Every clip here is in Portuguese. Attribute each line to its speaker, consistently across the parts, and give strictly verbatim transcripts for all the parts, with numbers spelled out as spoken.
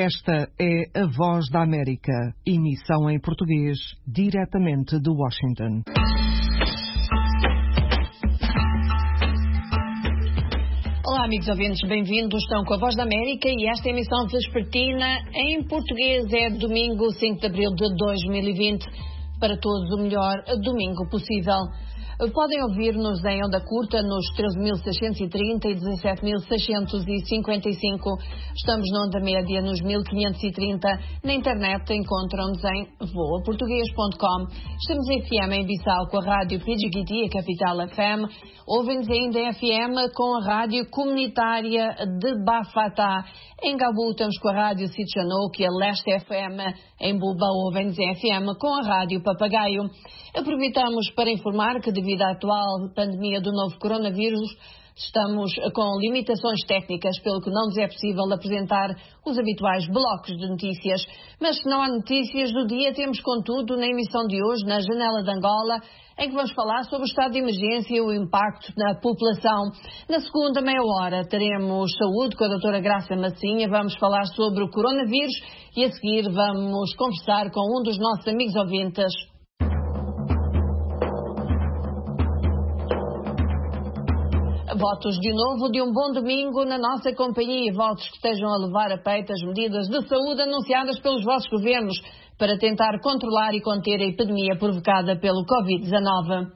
Speaker 1: Esta é a Voz da América, emissão em português, diretamente de Washington.
Speaker 2: Olá, amigos ouvintes, bem-vindos. Estão com a Voz da América e esta emissão vespertina em português é domingo, cinco de abril de dois mil e vinte. Para todos o melhor domingo possível. Podem ouvir-nos em onda curta nos treze mil seiscentos e trinta e dezassete mil seiscentos e cinquenta e cinco. Estamos na onda média nos mil quinhentos e trinta. Na internet encontram-nos em voa português ponto com. Estamos em F M em Bissau com a rádio Pidgiguiti, a Capital F M. Ouvem-nos ainda em F M com a rádio comunitária de Bafatá. Em Gabu estamos com a rádio Sitchanouk e a Leste F M. Em Buba ouvem-nos em F M com a rádio Papagaio. Aproveitamos para informar que devido à atual pandemia do novo coronavírus, estamos com limitações técnicas, pelo que não nos é possível apresentar os habituais blocos de notícias. Mas se não há notícias do dia, temos contudo na emissão de hoje, na Janela de Angola, em que vamos falar sobre o estado de emergência e o impacto na população. Na segunda meia hora teremos saúde com a doutora Graça Massinha, vamos falar sobre o coronavírus e a seguir vamos conversar com um dos nossos amigos ouvintes. Votos de novo de um bom domingo na nossa companhia e votos que estejam a levar a peito as medidas de saúde anunciadas pelos vossos governos para tentar controlar e conter a epidemia provocada pelo covid dezenove.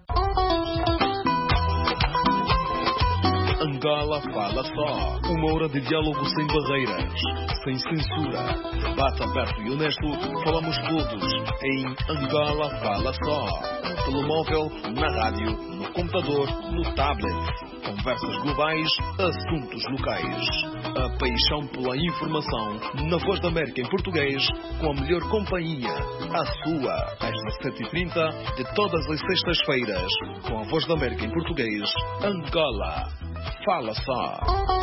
Speaker 3: Angola fala só. Uma hora de diálogo sem barreiras, sem censura. Debate aberto e honesto. Falamos todos em Angola fala só. No telemóvel, na rádio, no computador, no tablet. Conversas globais, assuntos locais. A paixão pela informação na Voz da América em português, com a melhor companhia, a sua, às dezessete e trinta de todas as sextas-feiras, com a Voz da América em português, Angola. Fala só.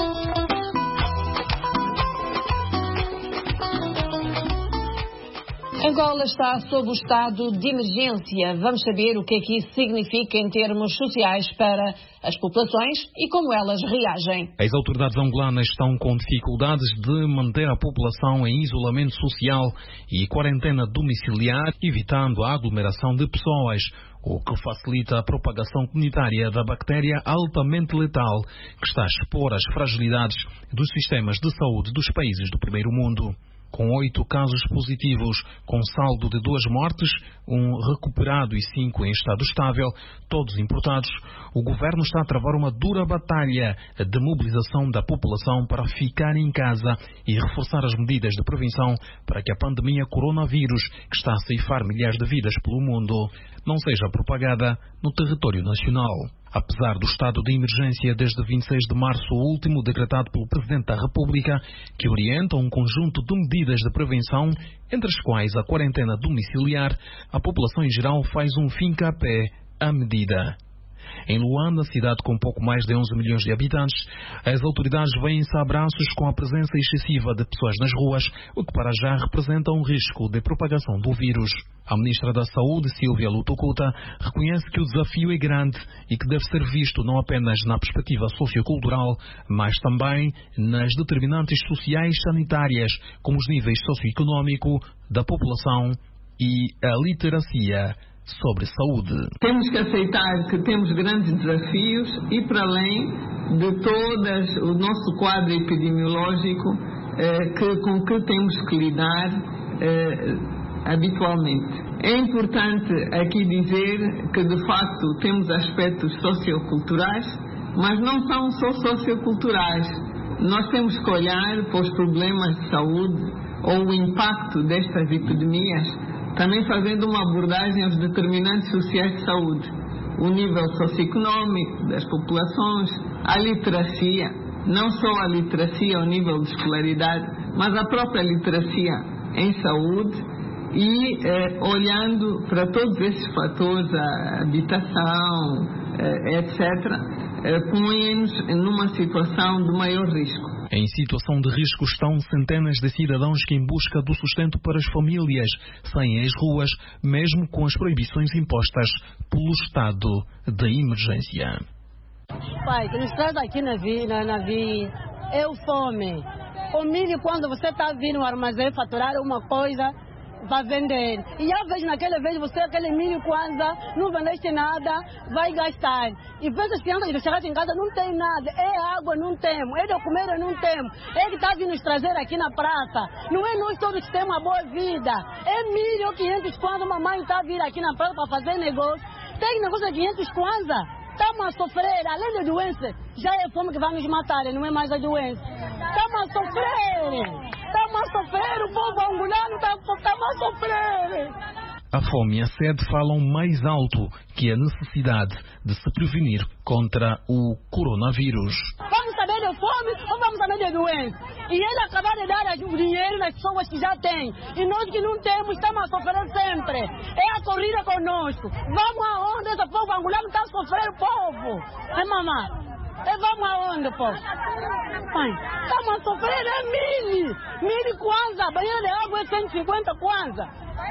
Speaker 2: Angola está sob o estado de emergência. Vamos saber o que é que isso significa em termos sociais para as populações e como elas reagem.
Speaker 4: As autoridades angolanas estão com dificuldades de manter a população em isolamento social e quarentena domiciliar, evitando a aglomeração de pessoas, o que facilita a propagação comunitária da bactéria altamente letal que está a expor as fragilidades dos sistemas de saúde dos países do primeiro mundo. Com oito casos positivos, com saldo de duas mortes, um recuperado e cinco em estado estável, todos importados, o governo está a travar uma dura batalha de mobilização da população para ficar em casa e reforçar as medidas de prevenção para que a pandemia coronavírus, que está a ceifar milhares de vidas pelo mundo, não seja propagada no território nacional. Apesar do estado de emergência desde vinte e seis de março último, decretado pelo Presidente da República, que orienta um conjunto de medidas de prevenção, entre as quais a quarentena domiciliar, a população em geral faz um fincapé à medida. Em Luanda, cidade com pouco mais de onze milhões de habitantes, as autoridades vêm-se a abraços com a presença excessiva de pessoas nas ruas, o que para já representa um risco de propagação do vírus. A Ministra da Saúde, Silvia Lutucuta, reconhece que o desafio é grande e que deve ser visto não apenas na perspectiva sociocultural, mas também nas determinantes sociais sanitárias, como os níveis socioeconómico da população e a literacia sobre saúde.
Speaker 5: Temos que aceitar que temos grandes desafios e, para além de todas o nosso quadro epidemiológico eh, que, com que temos que lidar eh, habitualmente. É importante aqui dizer que, de facto, temos aspectos socioculturais, mas não são só socioculturais. Nós temos que olhar para os problemas de saúde ou o impacto destas epidemias, também fazendo uma abordagem aos determinantes sociais de saúde, o nível socioeconómico das populações, a literacia, não só a literacia ao nível de escolaridade, mas a própria literacia em saúde e eh, olhando para todos esses fatores, a habitação, eh, etcétera, eh, põe-nos numa situação de maior risco.
Speaker 4: Em situação de risco estão centenas de cidadãos que, em busca do sustento para as famílias, saem às ruas, mesmo com as proibições impostas pelo estado de emergência.
Speaker 6: Pai, que nos traz aqui na vi, na, na vi, é o fome. o milho quando você está vindo no armazém faturar uma coisa para vender. E às vezes, naquela vez, você, aquele milho Kwanza, não vendeste nada, vai gastar. E depois as crianças que chegaram em casa, não tem nada. É água, não temos. É de comer, não temos. É que está vindo nos trazer aqui na praça. Não é nós todos que temos uma boa vida. É milho, quinhentos Kwanza, mamãe está vindo aqui na praça para fazer negócio. Tem negócio de quinhentos Kwanza. Estamos a sofrer, além da doença, já é a fome que vai nos matar, não é mais a doença. Estamos a sofrer. Estamos a sofrer, o povo angolano estamos a sofrer.
Speaker 4: A fome e a sede falam mais alto que a necessidade de se prevenir contra o coronavírus.
Speaker 6: Vamos saber de fome ou vamos saber de doença? E ele acabar de dar o dinheiro nas pessoas que já têm. E nós que não temos, estamos a sofrer sempre. É a corrida conosco. Vamos aonde esse povo angolano está a sofrer, o povo? É, mamãe? É, vamos aonde, povo? Mãe, estamos a sofrer, é milho. Milho Kwanza, banheiro de água é cento e cinquenta Kwanza.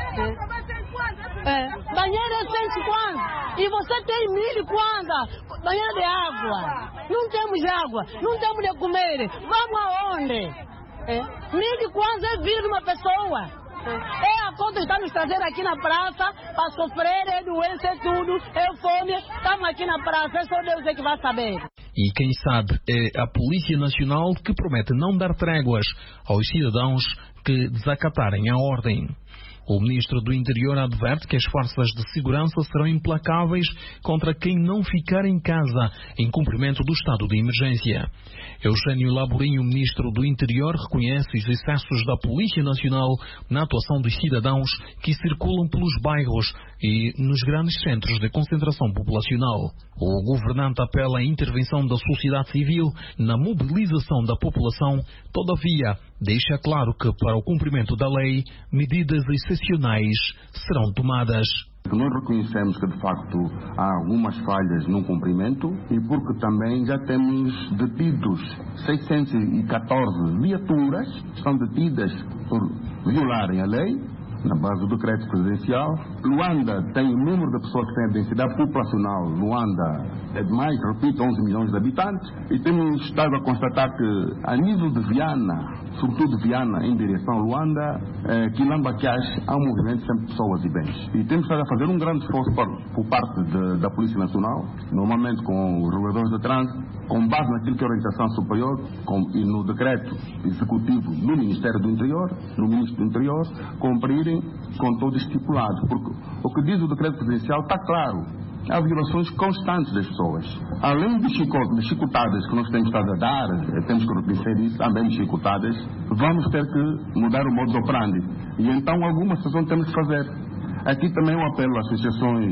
Speaker 6: É. É. Banheiro é cento e cinquenta. E você tem milho Kwanza, banheiro de água. Não temos água, não temos de comer. Vamos aonde? É. Milho Kwanza é vida de uma pessoa. É a conta que está nos trazendo aqui na praça para sofrer, é doença, é tudo, é fome. Estamos aqui na praça, é só Deus é que vai saber.
Speaker 4: E quem sabe é a Polícia Nacional que promete não dar tréguas aos cidadãos que desacatarem a ordem. O ministro do Interior adverte que as forças de segurança serão implacáveis contra quem não ficar em casa em cumprimento do estado de emergência. Eugênio Laborinho, ministro do Interior, reconhece os excessos da Polícia Nacional na atuação dos cidadãos que circulam pelos bairros e nos grandes centros de concentração populacional. O governante apela à intervenção da sociedade civil na mobilização da população, todavia deixa claro que, para o cumprimento da lei, medidas excepcionais serão tomadas.
Speaker 7: Nós reconhecemos que, de facto, há algumas falhas no cumprimento e porque também já temos detidos seiscentas e catorze viaturas que são detidas por violarem a lei, na base do decreto presidencial. Luanda tem o número de pessoas que têm a densidade populacional. Luanda é de mais, repito, onze milhões de habitantes. E temos estado a constatar que, a nível de Viana, sobretudo Viana em direção a Luanda, eh, Quilamba-Quiache, há um movimento sempre de pessoas e bens. E temos estado a fazer um grande esforço por, por parte de, da Polícia Nacional, normalmente com os reguladores de trânsito, com base naquilo que é a orientação superior com, e no decreto executivo do Ministério do Interior, no Ministro do Interior, cumprirem com todo estipulado. Porque o que diz o decreto presidencial está claro. Há violações constantes das pessoas. Além de, chicote, de chicotadas que nós temos estado a dar, temos que reconhecer isso, também de chicotadas, vamos ter que mudar o modo de operandi. E então algumas ações temos que fazer. Aqui também um apelo às associações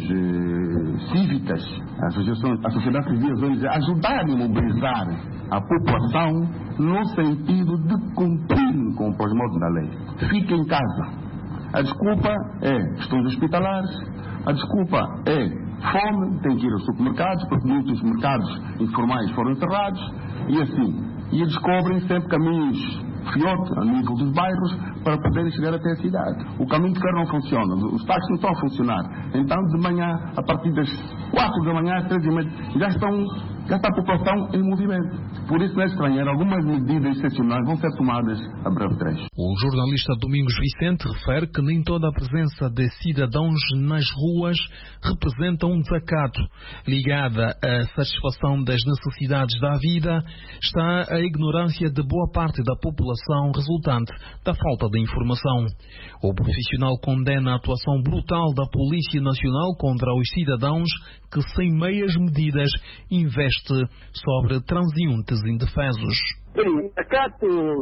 Speaker 7: eh, cívicas, associações, a sociedade civil, a ajudarem a mobilizar a população no sentido de cumprir com o modo da lei. Fique em casa. A desculpa é questões hospitalares, a desculpa é fome, tem que ir aos supermercados, porque muitos mercados informais foram encerrados, e assim. E descobrem sempre caminhos fiote a nível dos bairros para poderem chegar até a cidade. O caminho de ferro não funciona, os táxis não estão a funcionar. Então, de manhã, a partir das quatro da manhã, às três e meia, já estão, já está a população em movimento. Por isso, não é estranho, algumas medidas excepcionais vão ser tomadas a breve trecho.
Speaker 4: O jornalista Domingos Vicente refere que nem toda a presença de cidadãos nas ruas representa um desacato. Ligada à satisfação das necessidades da vida, está a ignorância de boa parte da população resultante da falta de informação. O profissional condena a atuação brutal da Polícia Nacional contra os cidadãos que, sem meias medidas, investe sobre transeuntes indefesos.
Speaker 8: Sim, desacato,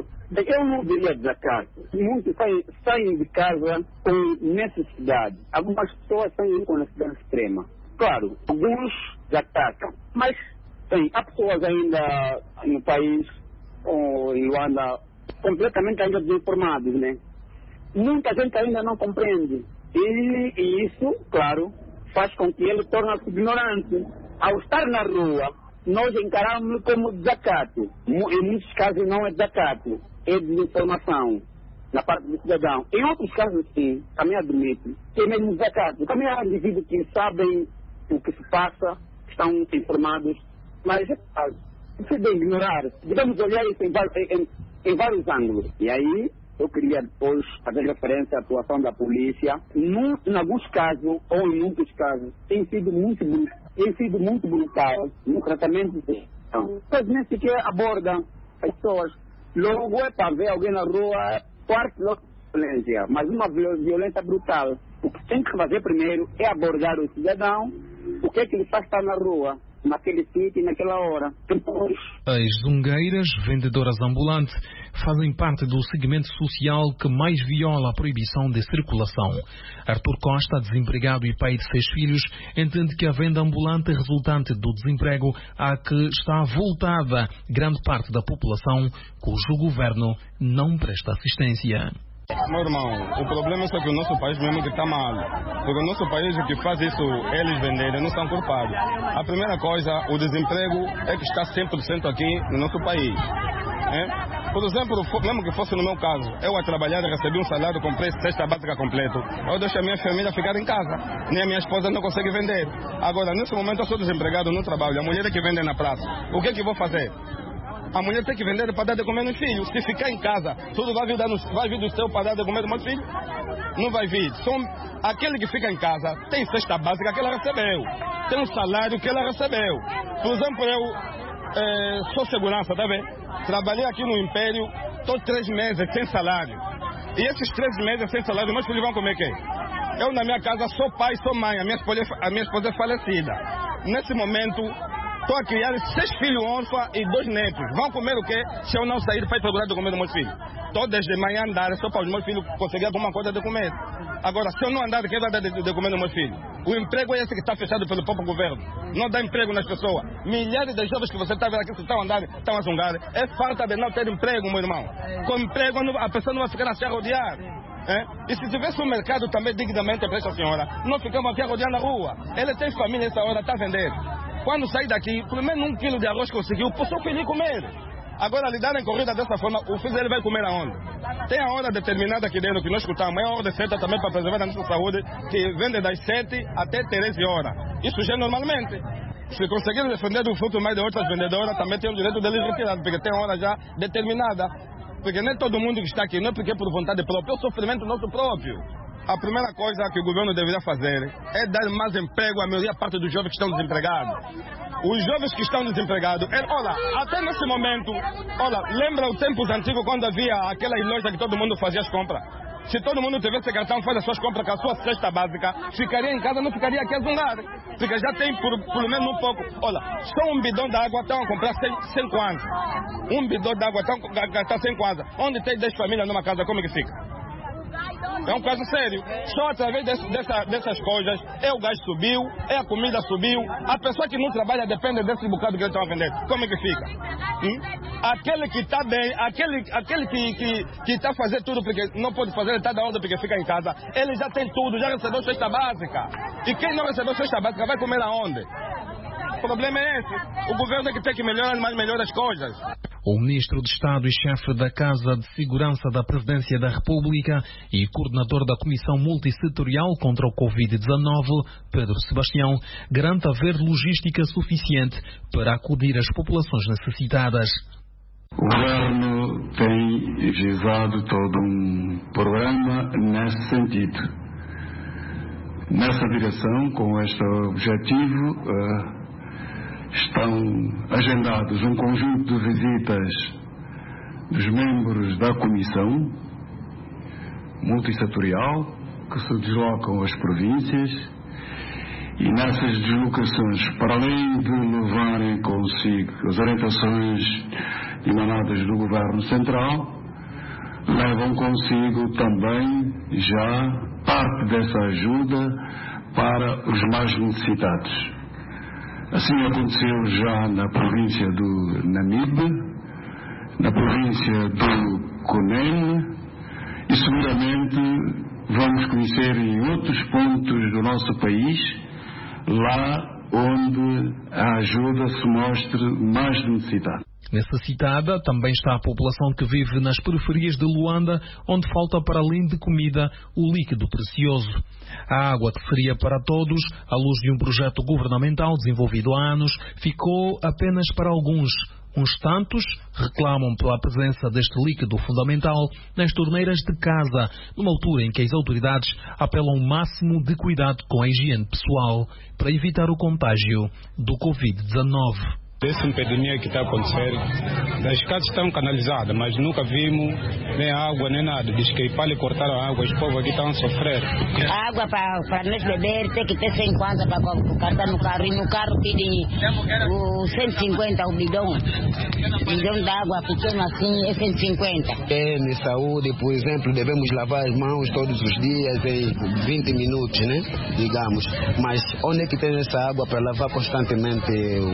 Speaker 8: eu não diria desacato. Muitos saem, saem de casa com necessidade. Algumas pessoas saem com necessidade extrema. Claro, alguns desacattam. Mas, sim, há pessoas ainda no país, ou em Luanda, completamente ainda desinformados, né? Muita gente ainda não compreende. E, e isso, claro, faz com que ele torne-se ignorante. Ao estar na rua, nós encaramos como desacato. Em muitos casos não é desacato, é desinformação na parte do cidadão. Em outros casos, sim, também admito que é mesmo desacato. Também há indivíduos que sabem o que se passa, estão informados, mas é isso é de ignorar. Devemos olhar isso em, em, em vários ângulos. E aí eu queria depois fazer referência à atuação da polícia. Num, em alguns casos, ou em muitos casos, tem sido muito, tem sido muito brutal no tratamento de pois nem sequer aborda as pessoas. Logo é para ver alguém na rua, parte da violência, mas uma violência brutal. O que tem que fazer primeiro é abordar o cidadão, o que é que ele faz estar na rua, naquele sítio e naquela hora. Depois...
Speaker 4: As zungueiras, vendedoras ambulantes, fazem parte do segmento social que mais viola a proibição de circulação. Arthur Costa, desempregado e pai de seis filhos, entende que a venda ambulante resultante do desemprego a que está voltada grande parte da população, cujo governo não presta assistência.
Speaker 9: Meu irmão, o problema é só que o nosso país mesmo que está mal. Porque o nosso país que faz isso, eles venderem, não são culpados. A primeira coisa, o desemprego é que está cem por cento aqui no nosso país. É? Por exemplo, mesmo que fosse no meu caso, eu a trabalhar e recebi um salário, comprei cesta básica completo, eu deixo a minha família ficar em casa. Nem a minha esposa não consegue vender. Agora, nesse momento eu sou desempregado, não trabalho. A mulher é que vende na praça. O que é que vou fazer? A mulher tem que vender para dar de comer nos filhos. Se ficar em casa, tudo vai vir, no, vai vir do seu para dar de comer dos meus filhos? Não vai vir. Só aquele que fica em casa tem cesta básica que ela recebeu. Tem um salário que ela recebeu. Por exemplo, eu é, sou segurança, tá vendo? Trabalhei aqui no Império, estou três meses sem salário. E esses três meses sem salário, meus filhos vão comer o quê? Eu na minha casa sou pai, sou mãe. A minha esposa, a minha esposa é falecida. Nesse momento... estou a criar seis filhos órfãos e dois netos. Vão comer o quê se eu não sair para ir procurar de comer dos meus filhos? Estou desde manhã a andar só para os meus filhos conseguirem alguma coisa de comer. Agora, se eu não andar, quem vai dar de, de comer dos meus filhos? O emprego é esse que está fechado pelo próprio governo. Não dá emprego nas pessoas. Milhares de jovens que você está vendo aqui que estão andando, estão a zungar. É falta de não ter emprego, meu irmão. Com emprego, a pessoa não vai ficar a se rodear. É? E se tivesse um mercado também dignamente para essa senhora, não ficamos aqui a rodear na rua. Ele tem família nessa hora, está a vender. Quando sair daqui, pelo menos um quilo de arroz conseguiu, o seu filho comer. Agora, lhe dar em corrida dessa forma, o filho dele vai comer aonde? Tem a hora determinada aqui dentro que nós escutamos, é a hora certa também para preservar a nossa saúde, que vende das sete até treze horas. Isso já é normalmente. Se conseguir defender do fruto mais de outras vendedoras, também tem o direito deles retirar, porque tem a hora já determinada. Porque nem todo mundo que está aqui, não é porque é por vontade própria, é o sofrimento nosso próprio. A primeira coisa que o governo deveria fazer é dar mais emprego à maioria parte dos jovens que estão desempregados. Os jovens que estão desempregados, é, olha, até nesse momento, olha, lembra os tempos antigos quando havia aquelas lojas que todo mundo fazia as compras? Se todo mundo tivesse cartão, faz as suas compras com a sua cesta básica, ficaria em casa, não ficaria aqui a zungar. Porque já tem por, por menos um pouco. Olha, só um bidão de água estão a comprar cem kwanza. Um bidão de água estão a gastar cem kwanza. Onde tem dez famílias numa casa, como é que fica? É um caso sério. Só através desse, dessa, dessas coisas, é o gás subiu, é a comida subiu. A pessoa que não trabalha depende desse bocado que eles estão a vender. Como é que fica? Hum? Aquele que está bem, aquele, aquele que está que, que tá fazendo tudo porque não pode fazer, ele está da onda porque fica em casa. Ele já tem tudo, já recebeu cesta básica. E quem não recebeu cesta básica vai comer aonde? O problema é esse. O governo é que tem que melhorar mais melhor as coisas.
Speaker 4: O ministro de Estado e chefe da Casa de Segurança da Presidência da República e coordenador da Comissão Multissetorial contra o covid dezenove, Pedro Sebastião, garante haver logística suficiente para acudir às populações necessitadas.
Speaker 10: O governo tem visado todo um programa nesse sentido. Nessa direção, com este objetivo, uh, estão agendados um conjunto de visitas dos membros da Comissão Multissetorial que se deslocam às províncias e nessas deslocações, para além de levarem consigo as orientações emanadas do Governo Central, levam consigo também já parte dessa ajuda para os mais necessitados. Assim aconteceu já na província do Namibe, na província do Cunene e seguramente vamos conhecer em outros pontos do nosso país, lá onde a ajuda se mostre mais necessitada.
Speaker 4: Necessitada também está a população que vive nas periferias de Luanda, onde falta, para além de comida, o líquido precioso. A água, que seria para todos, à luz de um projeto governamental desenvolvido há anos, ficou apenas para alguns. Uns tantos reclamam pela presença deste líquido fundamental nas torneiras de casa, numa altura em que as autoridades apelam ao máximo de cuidado com a higiene pessoal para evitar o contágio do covid dezenove.
Speaker 9: Essa epidemia que está a acontecer, as casas estão canalizadas, mas nunca vimos nem água, nem nada. Diz que para lhe cortar a água, os povos aqui estão a sofrer.
Speaker 11: A água para nós beber tem que ter cinquenta para cortar no carro. E no carro pede o cento e cinquenta, o bidão. O bidão de água pequeno assim é cento e cinquenta.
Speaker 12: É, na saúde, por exemplo, devemos lavar as mãos todos os dias em vinte minutos, né? Digamos. Mas onde é que tem essa água para lavar constantemente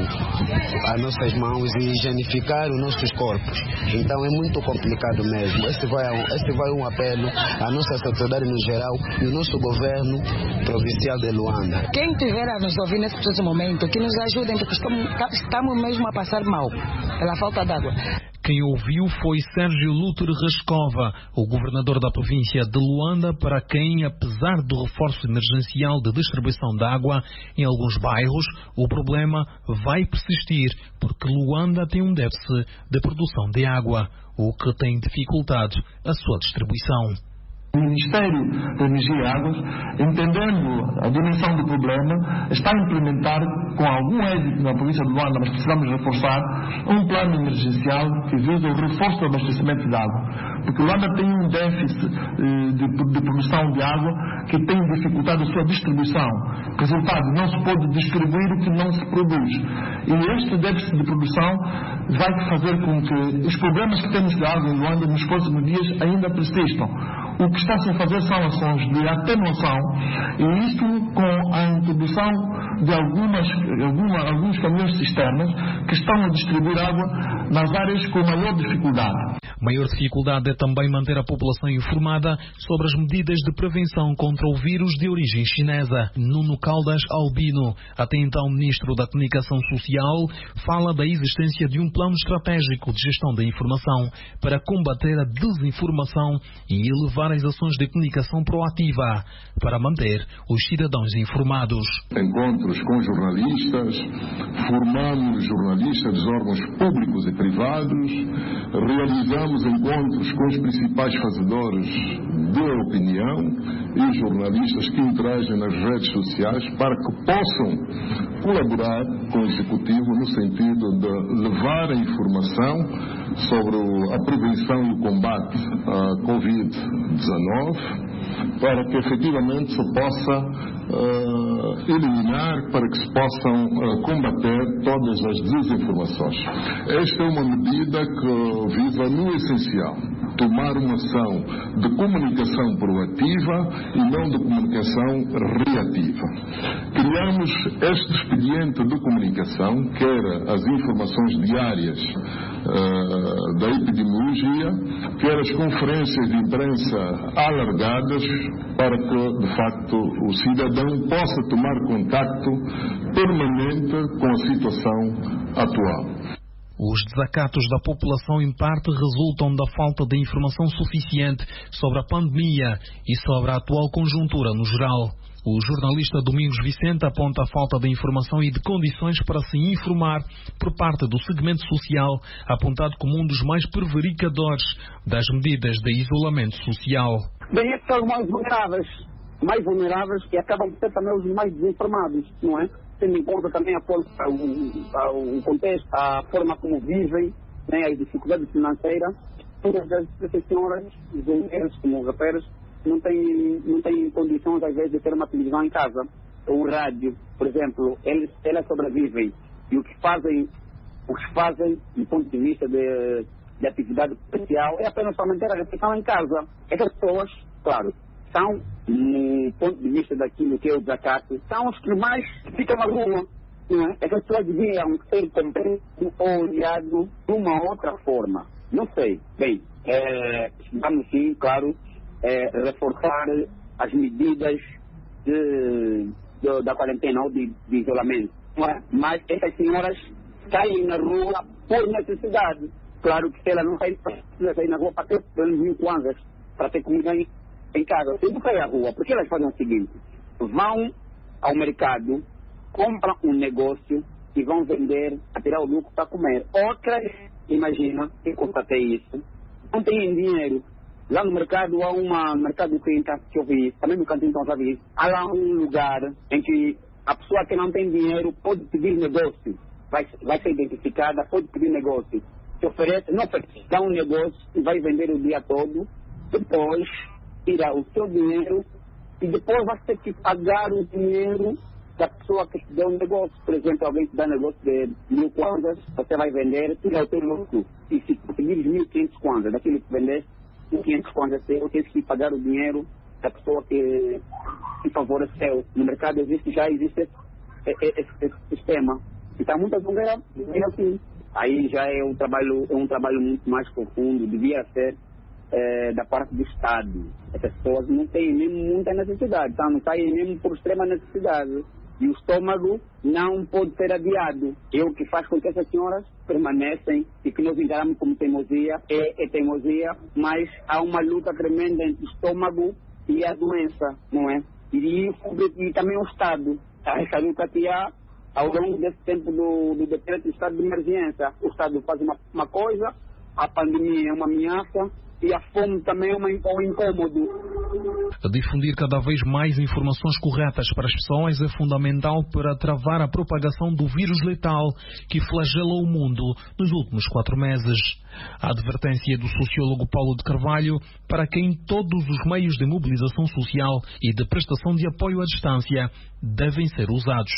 Speaker 12: o as nossas mãos e higienificar os nossos corpos? Então é muito complicado mesmo. Este vai, este vai um apelo à nossa sociedade no geral e ao nosso governo provincial de Luanda.
Speaker 13: Quem tiver a nos ouvir nesse preciso momento, que nos ajudem, porque estamos, estamos mesmo a passar mal pela falta d'água.
Speaker 4: Quem ouviu foi Sérgio Lúter Rascova, o governador da província de Luanda, para quem, apesar do reforço emergencial de distribuição de água em alguns bairros, o problema vai persistir, porque Luanda tem um déficit de produção de água, o que tem dificultado a sua distribuição.
Speaker 14: O Ministério da Energia e Águas, entendendo a dimensão do problema, está a implementar, com algum êxito na província de Luanda, mas precisamos reforçar, um plano emergencial que visa o reforço do abastecimento de água. Porque Luanda tem um déficit eh, de, de produção de água que tem dificultado a sua distribuição. Resultado, não se pode distribuir o que não se produz. E este déficit de produção vai fazer com que os problemas que temos de água em Luanda nos próximos dias ainda persistam. O que está-se a fazer são ações de atenuação, e isto com a introdução de algumas, alguma, alguns caminhões cisternas que estão a distribuir água nas áreas com maior dificuldade.
Speaker 4: Maior dificuldade é também manter a população informada sobre as medidas de prevenção contra o vírus de origem chinesa. Nuno Caldas Albino, até então Ministro da Comunicação Social, fala da existência de um plano estratégico de gestão da informação para combater a desinformação e elevar as ações de comunicação proativa para manter os cidadãos informados.
Speaker 15: Encontros com jornalistas, formamos jornalistas dos órgãos públicos e privados, realizamos encontros com os principais fazedores de opinião e jornalistas que interagem nas redes sociais para que possam colaborar com o Executivo no sentido de levar a informação sobre a prevenção e o combate à covid dezenove para que efetivamente se possa uh, eliminar, para que se possam uh, combater todas as desinformações. Esta é uma medida que visa, no essencial, tomar uma ação de comunicação proativa e não de comunicação reativa. Criamos este expediente de comunicação, que era as informações diárias uh, da epidemiologia, que eram as conferências de imprensa alargadas, para que, de facto, o cidadão possa tomar contacto permanente com a situação atual.
Speaker 4: Os desacatos da população, em parte, resultam da falta de informação suficiente sobre a pandemia e sobre a atual conjuntura no geral. O jornalista Domingos Vicente aponta a falta de informação e de condições para se informar por parte do segmento social, apontado como um dos mais prevaricadores das medidas de isolamento social.
Speaker 8: Bem, esses são os mais vulneráveis, mais vulneráveis e acabam por ser também os mais desinformados, não é? Tendo em conta também a forma, o, o contexto, a forma como vivem, né, as dificuldades financeiras. Todas essas senhoras, os mulheres como os rapazes, não têm, não têm condições, às vezes, de ter uma televisão em casa, ou um rádio, por exemplo. Eles, elas sobrevivem. E o que fazem, o que fazem, do ponto de vista de, de atividade social, é apenas só manter a refeição em casa. Essas pessoas, claro, são, no ponto de vista daquilo que é o desacato, são os que mais ficam na rua. Não é? Essas pessoas deviam ser compreendidas ou olhadas de uma outra forma. Não sei. Bem, é, vamos sim, claro, é, reforçar as medidas de, de, da quarentena ou de, de isolamento. Não é? Mas essas senhoras saem na rua por necessidade. Claro que se ela não sair, precisa sair na rua para ter pelo menos mil kwanzas, para ter comida em, em casa. Se não sair à rua, porque elas fazem o seguinte: vão ao mercado, compram um negócio e vão vender a tirar o lucro para comer. Outras, imagina, eu constatei isso, não têm dinheiro. Lá no mercado há uma, no mercado que eu vi, também no cantinho então já vi, há lá um lugar em que a pessoa que não tem dinheiro pode pedir negócio, vai, vai ser identificada, pode pedir negócio. Se oferece, não oferece, dá um negócio e vai vender o dia todo, depois tira o seu dinheiro e depois vai ter que pagar o dinheiro da pessoa que te deu um negócio. Por exemplo, alguém te dá um negócio de mil kwanzas, você vai vender, tira o teu lucro. E se conseguires mil e quinhentos kwanzas, daquilo que vendeste, mil e quinhentos kwanzas, eu tenho que pagar o dinheiro da pessoa que, que favoreceu. No mercado existe, já existe esse, esse, esse sistema. Então muitas mulheres é assim. Aí já é um trabalho, é um trabalho muito mais profundo, devia ser é, da parte do Estado. Essas pessoas não têm nem muita necessidade, tá? Não saem mesmo por extrema necessidade. E o estômago não pode ser adiado. É o que faz com que essas senhoras permanecem e que nós encaramos como teimosia. É, é teimosia, mas há uma luta tremenda entre o estômago e a doença, não é? E, e também o Estado. Essa luta que há ao longo desse tempo do, do decreto de estado de emergência. O Estado faz uma, uma coisa, a pandemia é uma ameaça e a fome também é uma, um incômodo.
Speaker 4: Difundir cada vez mais informações corretas para as pessoas é fundamental para travar a propagação do vírus letal que flagelou o mundo nos últimos quatro meses. A advertência do sociólogo Paulo de Carvalho para que em todos os meios de mobilização social e de prestação de apoio à distância devem ser usados.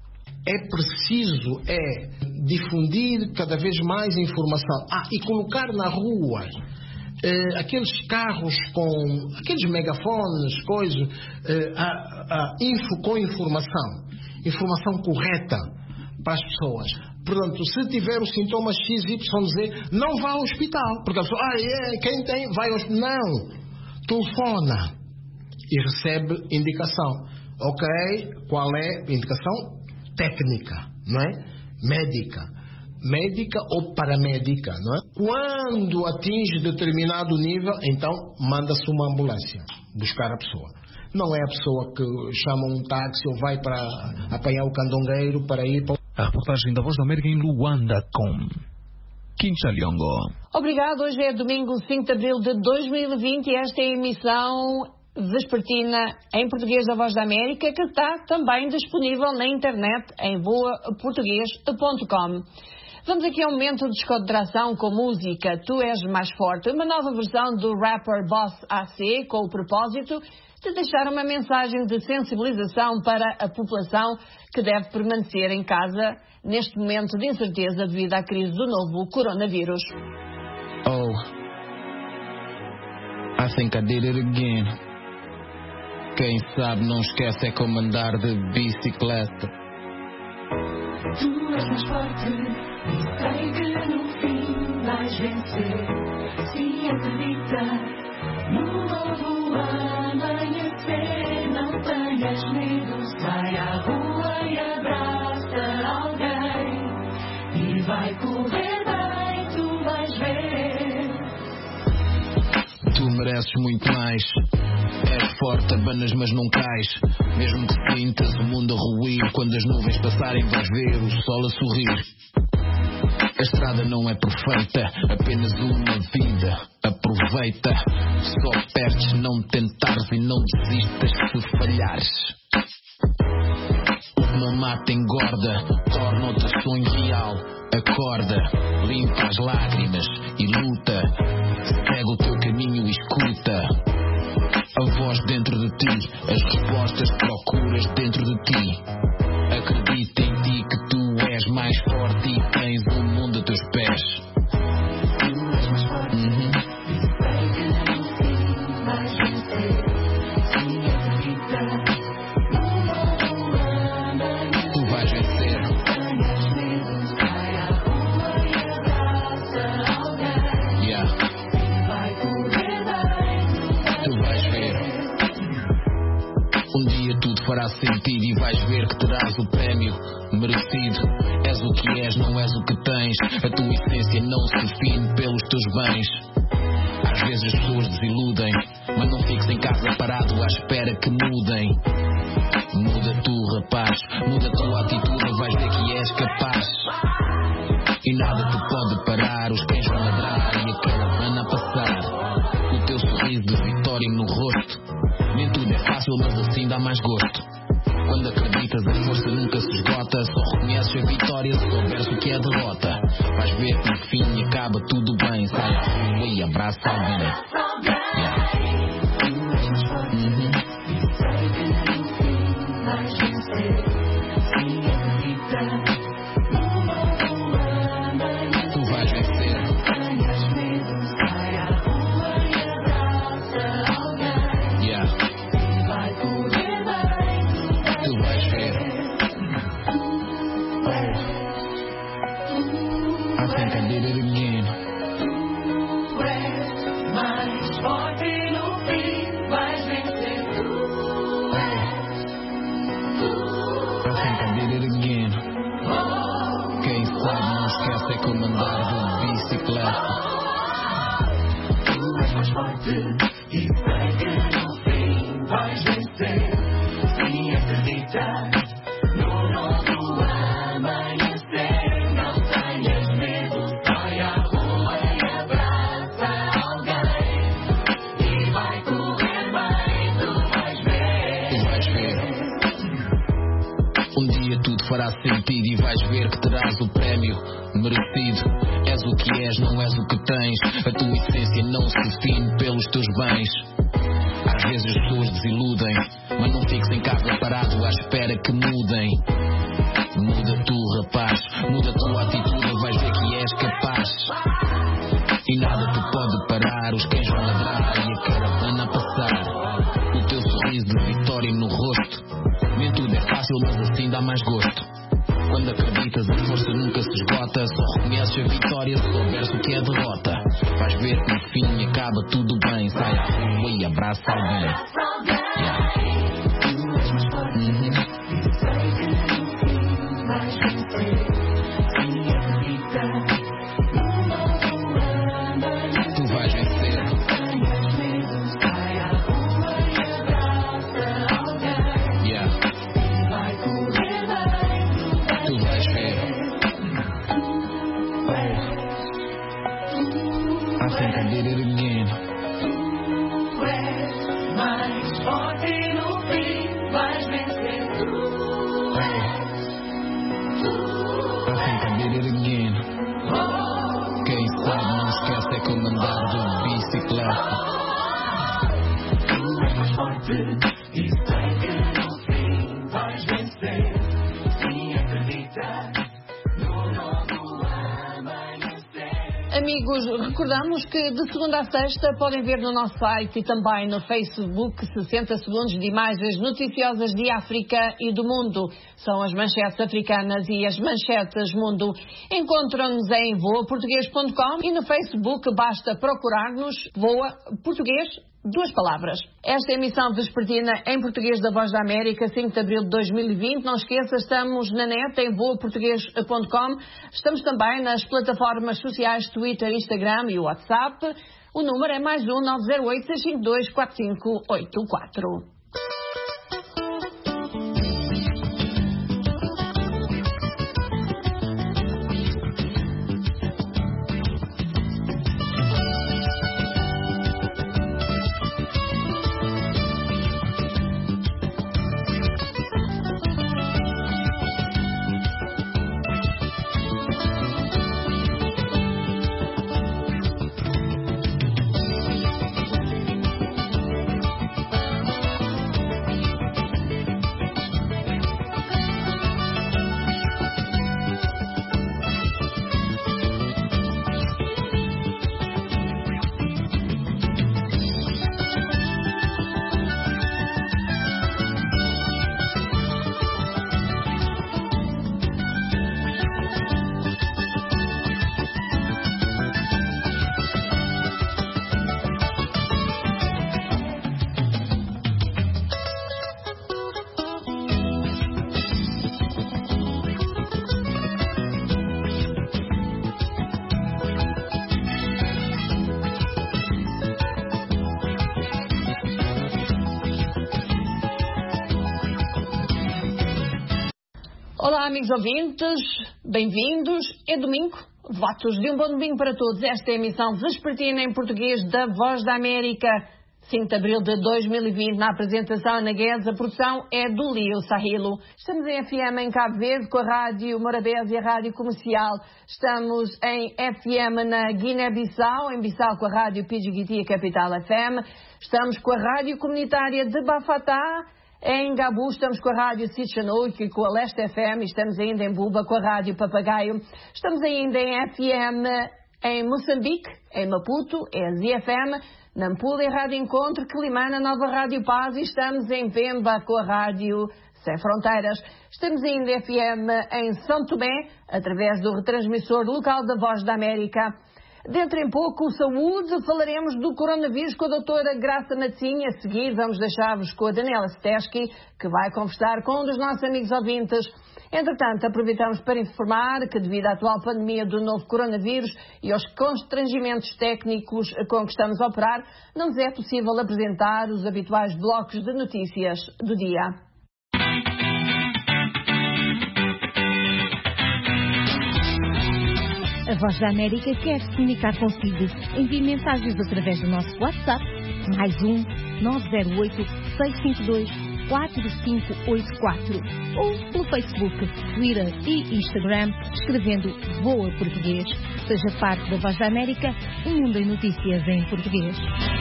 Speaker 16: É preciso é difundir cada vez mais informação. Ah, e colocar na rua eh, aqueles carros com aqueles megafones, coisas, eh, a, a info com informação, informação correta para as pessoas. Portanto, se tiver o sintoma X Y Z, não vá ao hospital, porque a pessoa, ah, é, quem tem, vai ao hospital. Não, telefona e recebe indicação. Ok, qual é a indicação? Técnica, não é? Médica. Médica ou paramédica, não é? Quando atinge determinado nível, então manda-se uma ambulância buscar a pessoa. Não é a pessoa que chama um táxi ou vai para apanhar o candongueiro para ir para...
Speaker 4: A reportagem da Voz da América em Luanda com Quincha Liongo.
Speaker 2: Obrigado. Hoje é domingo cinco de abril de dois mil e vinte e esta é a emissão vespertina em português da Voz da América, que está também disponível na internet em voa português ponto com. Vamos aqui a um momento de descontração com música Tu És Mais Forte, uma nova versão do rapper Boss A C, com o propósito de deixar uma mensagem de sensibilização para a população que deve permanecer em casa neste momento de incerteza devido à crise do novo coronavírus.
Speaker 17: Oh, I think I did it again. Quem sabe não esquece é como andar de bicicleta.
Speaker 18: Tu és mais forte e sei que no fim vais vencer. Se acredita no novo amanhecer, não tenhas medo, sai à rua e abraça alguém e vai correr bem, tu vais ver.
Speaker 17: Tu mereces muito mais. És forte, abanas mas não cais. Mesmo que sintas o mundo a ruir, quando as nuvens passarem vais ver o sol a sorrir. A estrada não é perfeita, apenas uma vida. Aproveita, só perdes se não tentares e não desistas se falhares. O que não mata engorda, torna o teu sonho real. Acorda, limpa as lágrimas e luta. Segue o teu caminho e escuta a voz dentro de ti, as respostas que procuras dentro de ti. Acredita em ti que tu és mais forte e tens o mundo a teus pés.
Speaker 18: Tu és mais forte uhum. E sei que no fim vais vencer. Se acredita no novo amanhecer,
Speaker 17: tu vais vencer.
Speaker 18: Tenhas medo, sai à rua e abraça alguém.
Speaker 17: Yeah.
Speaker 18: E vai correr bem,
Speaker 17: tu vais ver. Um dia tudo fará sentido e vais ver que terás o prémio merecido. És o que és, não és o o que tens. A tua essência não se define pelos teus bens. Às vezes as pessoas desiludem, mas não fiques em casa parado à espera que mudem. Muda tu, rapaz, muda a tua atitude, vais ver que és capaz. E nada te pode parar, os cães vão ladrar e a caravana a passar. O teu sorriso de vitória no rosto, nem tudo é fácil, mas assim dá mais gosto. Quando acreditas, a força nunca se esgota. Só reconheces a vitória se souberes o que é derrota. Vais ver que no fim acaba tudo bem. Sai à rua e abraça alguém. Yeah. Uhum. Tu vais vencer. Yeah. Tu vais ver. I think I did it again. Mais forte no fim, vais vencer tu. I think I did it again. Quem sabe não esquece é comandar de bicicleta. Tu és mais forte e sei que no fim vais vencer. Sim, acredita no novo amanhecer. Não tenhas medo, vai à rua e abraça alguém. E vai correr bem, tu vais ver. Tu vais ver. Um dia tudo fará sentido e vais ver que terás o prémio merecido. És o que és, não és o que tens. A tua essência não se define pelos teus bens. Às vezes as pessoas desiludem, mas não fiques em casa parado à espera que mudem. Muda tu, rapaz, muda a tua atitude, vais ver que és capaz. E nada te pode parar, os cães vão ladrar e a caravana a passar. O teu sorriso de vitória no rosto, nem tudo é fácil, mas assim dá mais gosto. Quando acreditas, a força nunca se esgota. Só reconheces a vitória se souberes o que é derrota. Vais ver que no fim acaba tudo bem. Sai à rua e abraça alguém. Yeah. Uhum. Tu vais vencer. Yeah. Tu vais ver. I think I did it again. Mais forte no fim, vais vencer tu. I think I did it again. Quem sabe não esquece é comandar de bicicleta. Tu és mais forte e sei que no fim vais vencer. Sim, acredita no novo amanhecer.
Speaker 2: Amigos, recordamos que de segunda a sexta podem ver no nosso site e também no Facebook sessenta segundos de imagens noticiosas de África e do mundo. São as manchetes africanas e as manchetes mundo. Encontram-nos em voa português ponto com e no Facebook basta procurar-nos Voa Português, duas palavras. Esta emissão vespertina em português da Voz da América, cinco de abril de dois mil e vinte. Não esqueça, estamos na net em voa português ponto com. Estamos também nas plataformas sociais Twitter, Instagram e WhatsApp. O número é mais um nove zero oito, seis cinco dois, quatro cinco oito quatro. amigos ouvintes, bem-vindos. É domingo, votos de um bom domingo para todos. Esta é a emissão vespertina em português da Voz da América. cinco de abril de dois mil e vinte, na apresentação Ana Guedes, a produção é do Lio Sahilo. Estamos em F M em Cabo Verde com a Rádio Morabeza e a Rádio Comercial. Estamos em F M na Guiné-Bissau, em Bissau com a Rádio Pidgiti Capital F M. Estamos com a Rádio Comunitária de Bafatá. Em Gabu estamos com a Rádio Sitchanouk e com a Leste F M. Estamos ainda em Buba com a Rádio Papagaio. Estamos ainda em F M em Moçambique, em Maputo, é a Z F M. Nampula, em Rádio Encontro, Quelimana, Nova Rádio Paz, e estamos em Pemba com a Rádio Sem Fronteiras. Estamos ainda em F M em São Tomé, através do retransmissor local da Voz da América. Dentro em pouco, saúde, falaremos do coronavírus com a doutora Graça Matinha. A seguir, vamos deixar-vos com a Daniela Steski, que vai conversar com um dos nossos amigos ouvintes. Entretanto, aproveitamos para informar que, devido à atual pandemia do novo coronavírus e aos constrangimentos técnicos com que estamos a operar, não nos é possível apresentar os habituais blocos de notícias do dia.
Speaker 19: A Voz da América quer se comunicar consigo. Envie mensagens através do nosso WhatsApp, mais um nove zero oito, seis cinco dois, quatro cinco oito quatro, ou pelo Facebook, Twitter e Instagram, escrevendo Voa Português. Seja parte da Voz da América, o mundo em notícias em português.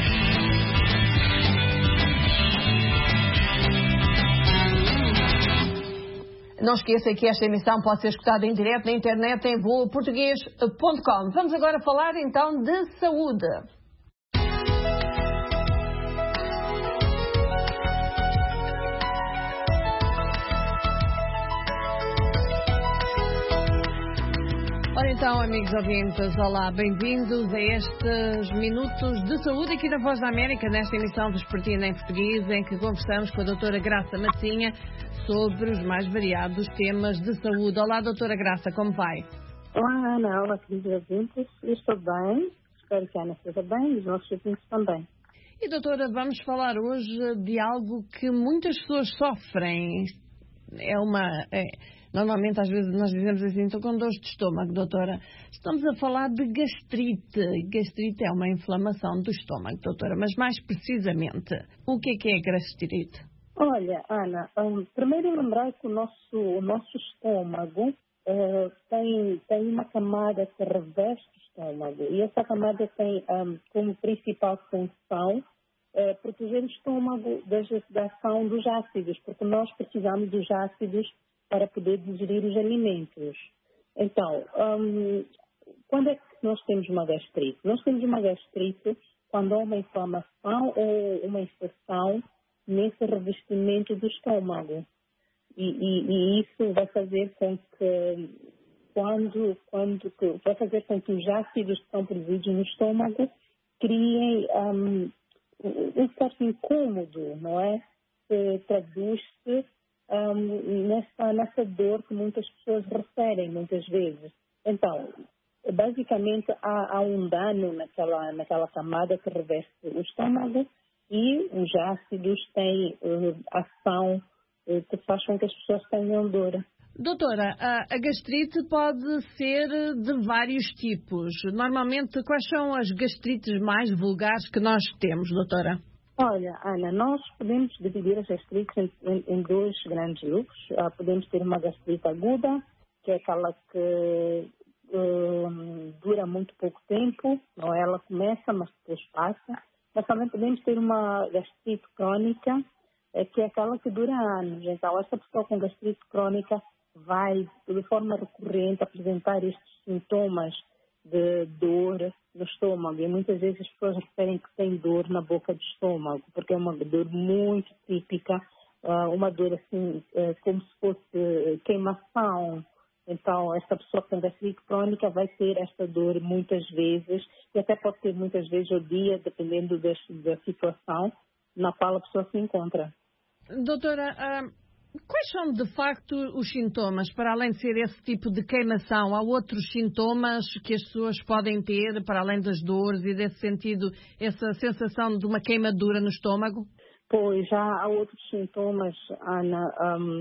Speaker 2: Não esqueça que esta emissão pode ser escutada em direto na internet em voa português ponto com. Vamos agora falar então de saúde. Ora então, amigos ouvintes, olá, bem-vindos a estes minutos de saúde aqui na Voz da América, nesta emissão vespertina em português, em que conversamos com a doutora Graça Matinha sobre os mais variados temas de saúde. Olá, doutora Graça, como vai?
Speaker 20: Olá, Ana, olá, queridos ouvintes, eu estou bem, espero que a Ana esteja bem e os nossos ouvintes também.
Speaker 2: E, doutora, vamos falar hoje de algo que muitas pessoas sofrem. É uma... É... Normalmente, às vezes, nós dizemos assim, estou com dores de estômago, doutora. Estamos a falar de gastrite. Gastrite é uma inflamação do estômago, doutora. Mas, mais precisamente, o que é que é gastrite?
Speaker 20: Olha, Ana, um, primeiro lembrar que o nosso, o nosso estômago uh, tem, tem uma camada que reveste o estômago. E essa camada tem um, como principal função uh, proteger o estômago da, da ação dos ácidos, porque nós precisamos dos ácidos para poder digerir os alimentos. Então, um, quando é que nós temos uma gastrite? Nós temos uma gastrite quando há uma inflamação ou uma infecção nesse revestimento do estômago. E, e, e isso vai fazer com que, quando, quando, que, vai fazer com que os ácidos que estão produzidos no estômago criem um, um certo incômodo, não é? Que traduz-se Um, nessa, nessa dor que muitas pessoas referem muitas vezes. Então, basicamente há, há um dano naquela, naquela camada que reveste o estômago e os ácidos têm uh, ação uh, que faz com que as pessoas tenham dor.
Speaker 2: Doutora, a, a gastrite pode ser de vários tipos. Normalmente, quais são as gastrites mais vulgares que nós temos, doutora?
Speaker 20: Olha, Ana, nós podemos dividir as gastrites em, em, em dois grandes grupos. Uh, podemos ter uma gastrite aguda, que é aquela que uh, dura muito pouco tempo, não é? Ela começa, mas depois passa. Mas também podemos ter uma gastrite crônica, uh, que é aquela que dura anos. Então, essa pessoa com gastrite crônica vai, de forma recorrente, apresentar estes sintomas de dor no estômago, e muitas vezes as pessoas referem que têm dor na boca do estômago, porque é uma dor muito típica, uma dor assim, como se fosse queimação. Então, esta pessoa com gastrite crônica vai ter esta dor muitas vezes, e até pode ter muitas vezes ao dia, dependendo da, da situação na qual a pessoa se encontra.
Speaker 2: Doutora, uh... quais são, de facto, os sintomas? Para além de ser esse tipo de queimação, há outros sintomas que as pessoas podem ter, para além das dores e desse sentido, essa sensação de uma queimadura no estômago?
Speaker 20: Pois, já há outros sintomas, Ana. Um,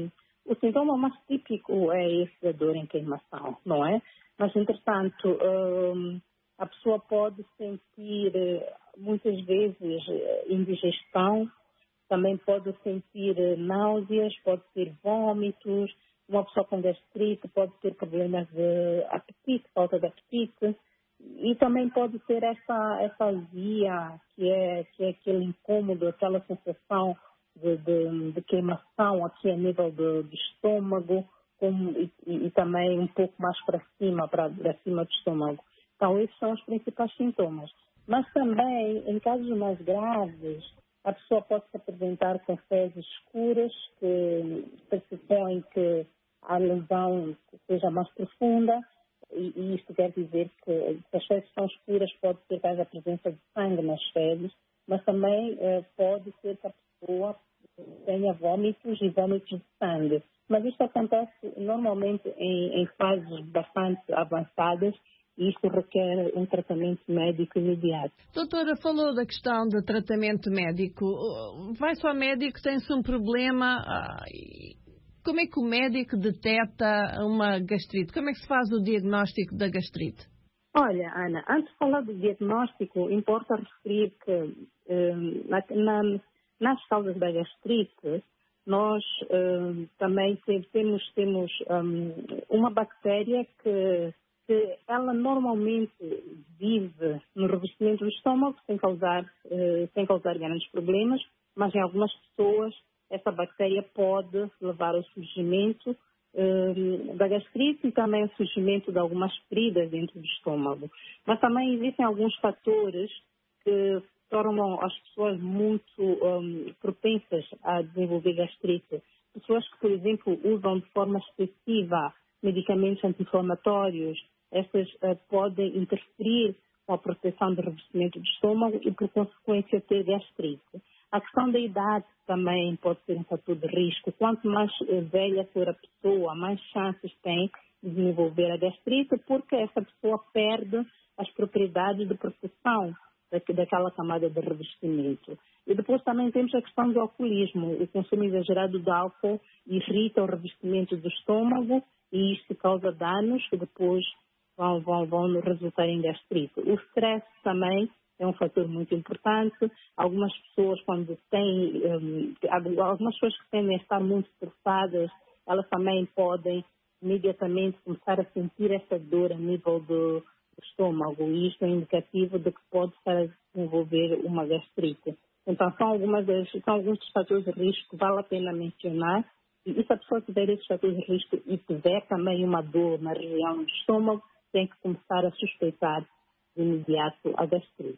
Speaker 20: o sintoma mais típico é esse da dor em queimação, não é? Mas, entretanto, hum, a pessoa pode sentir, muitas vezes, indigestão, também pode sentir náuseas, pode ter vômitos. Uma pessoa com gastrite pode ter problemas de apetite, falta de apetite. E também pode ter essa, essa azia, que é, que é aquele incômodo, aquela sensação de, de, de queimação aqui a nível do, do estômago, como, e, e também um pouco mais para cima, para, para cima do estômago. Então, esses são os principais sintomas. Mas também, em casos mais graves, a pessoa pode se apresentar com fezes escuras, que pressupõem que a lesão seja mais profunda, e, e isto quer dizer que se as fezes são escuras, pode ser que haja presença de sangue nas fezes, mas também eh, pode ser que a pessoa tenha vômitos e vômitos de sangue. Mas isto acontece normalmente em, em fases bastante avançadas, e isto requer um tratamento médico imediato.
Speaker 2: Doutora, falou da questão do tratamento médico. Vai-se ao médico, tem-se um problema. Como é que o médico detecta uma gastrite? Como é que se faz o diagnóstico da gastrite?
Speaker 20: Olha, Ana, antes de falar do diagnóstico, importa referir que um, na, na, nas causas da gastrite, nós um, também temos, temos um, uma bactéria que que ela normalmente vive no revestimento do estômago sem causar, eh, sem causar grandes problemas, mas em algumas pessoas essa bactéria pode levar ao surgimento eh, da gastrite e também ao surgimento de algumas feridas dentro do estômago. Mas também existem alguns fatores que tornam as pessoas muito um, propensas a desenvolver gastrite. Pessoas que, por exemplo, usam de forma excessiva medicamentos anti-inflamatórios, estas uh, podem interferir com a proteção do revestimento do estômago e, por consequência, ter gastrite. A questão da idade também pode ser um fator de risco. Quanto mais uh, velha for a pessoa, mais chances tem de desenvolver a gastrite, porque essa pessoa perde as propriedades de proteção daquela camada de revestimento. E depois também temos a questão do alcoolismo. O consumo exagerado de álcool irrita o revestimento do estômago e isto causa danos que depois vão, vão, vão resultar em gastrite. O stress também é um fator muito importante. Algumas pessoas, quando têm, um, algumas pessoas que tendem a estar muito estressadas, elas também podem imediatamente começar a sentir essa dor a nível do estômago, e isto é indicativo de que pode estar a desenvolver uma gastrite. Então, são, algumas das, são alguns dos fatores de risco que vale a pena mencionar, e se a pessoa tiver esses fatores de risco e tiver também uma dor na região do estômago, tem que começar a suspeitar de imediato a gastrite.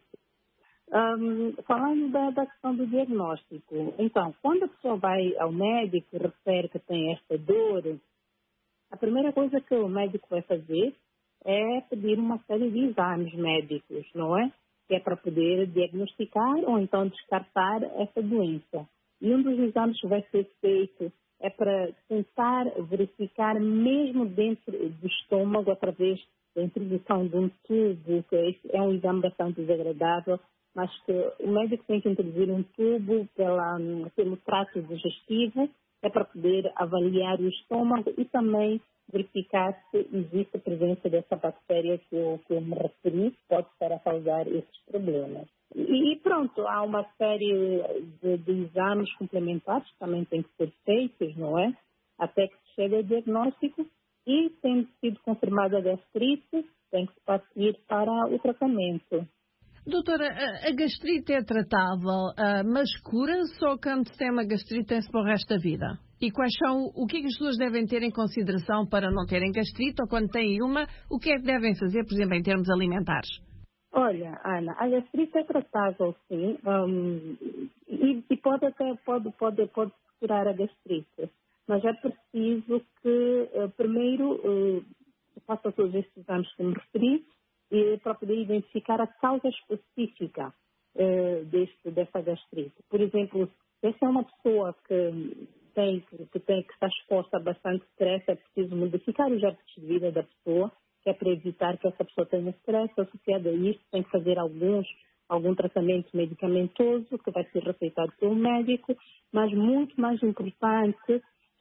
Speaker 20: Um, falando da, da questão do diagnóstico, então, quando a pessoa vai ao médico e refere que tem esta dor, a primeira coisa que o médico vai fazer é pedir uma série de exames médicos, não é? Que é para poder diagnosticar ou então descartar essa doença. E um dos exames que vai ser feito é para tentar verificar, mesmo dentro do estômago, através da introdução de um tubo, que é um exame bastante desagradável, mas que o médico tem que introduzir um tubo pela, pelo trato digestivo, é para poder avaliar o estômago e também verificar se existe a presença dessa bactéria que eu, que eu me referi, pode estar a causar esses problemas. E, e pronto, há uma série de, de exames complementares que também têm que ser feitos, não é? Até que se chegue ao diagnóstico e, tendo sido confirmada a gastrite, tem que se partir para o tratamento.
Speaker 2: Doutora, a gastrite é tratável, mas cura-se ou quando se tem uma gastrite tem-se para o resto da vida? E quais são, o que é que as pessoas devem ter em consideração para não terem gastrite, ou quando têm uma, o que é que devem fazer, por exemplo, em termos alimentares?
Speaker 20: Olha, Ana, a gastrite é tratável, sim, um, e, e pode até pode, pode, pode curar a gastrite, mas é preciso que, uh, primeiro, uh, faça todos estes exames que me referi, e, para poder identificar a causa específica uh, deste, dessa gastrite. Por exemplo, se essa é uma pessoa que tem, que, tem, que está exposta a bastante stress, é preciso modificar os hábitos de vida da pessoa, que é para evitar que essa pessoa tenha stress. Associado a isso, tem que fazer alguns, algum tratamento medicamentoso que vai ser receitado pelo médico, mas muito mais importante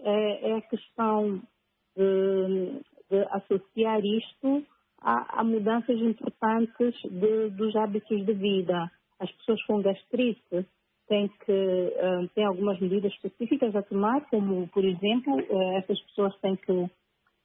Speaker 20: é, é a questão de, de associar isto a, a mudanças importantes de, dos hábitos de vida. As pessoas com gastrite têm, que, uh, têm algumas medidas específicas a tomar, como, por exemplo, uh, essas pessoas têm que uh,